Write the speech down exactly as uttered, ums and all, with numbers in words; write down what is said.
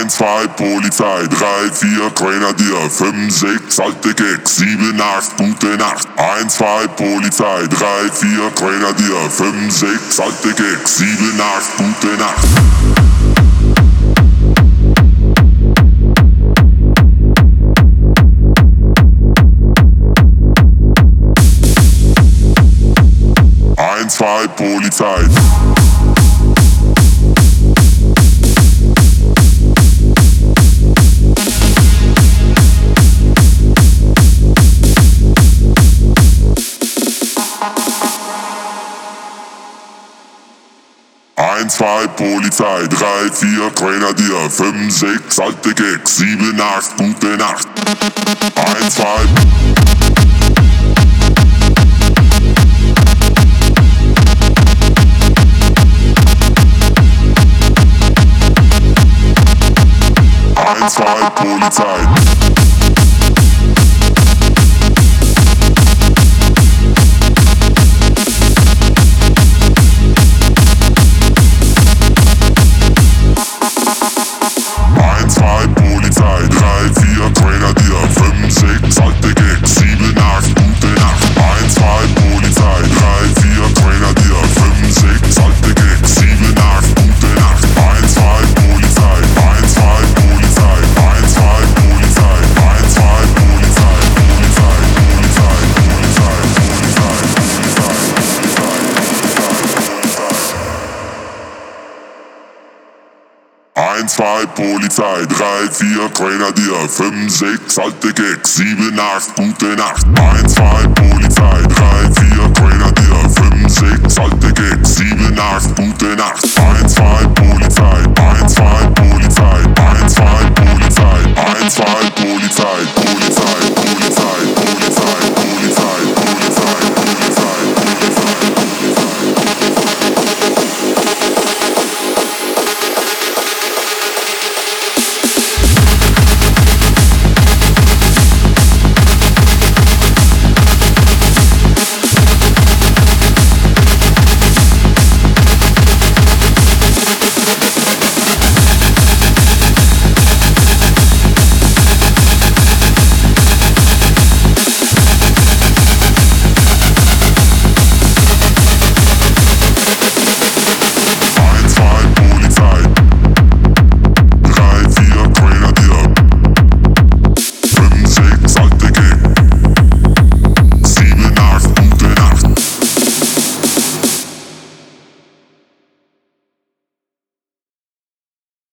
eins, zwei, Polizei, drei, vier, Grenadier, fünf, sechs, alte Gags, sieben, acht, gute Nacht. eins, zwei, Polizei, drei, vier, Grenadier, fünf, sechs, alte Gags, sieben, acht, gute Nacht. eins, zwei, Polizei. eins, zwei, Polizei, drei, vier, Grenadier, fünf, sechs, alte Gags, sieben, acht, gute Nacht. eins, zwei. eins, zwei, Polizei. eins, zwei, Polizei, drei, vier, Grenadier, fünf, sechs, alte Gags, sieben, acht, gute Nacht. eins, zwei, Polizei, drei, vier, Grenadier, fünf, sechs, alte Gags, sieben, acht, gute Nacht. eins, zwei, Polizei, eins, zwei, Polizei, eins, zwei, Polizei, eins, zwei, Polizei, Polizei, Polizei, Polizei, eins, zwei, Polizei, drei, vier, Grenadier, fünf, sechs, alte Gags, sieben, acht, gute Nacht. eins, zwei, Polizei, drei, vier, Grenadier, fünf, sechs, alte Gags, sieben, acht, gute Nacht. eins, zwei, Polizei, eins, zwei, Polizei.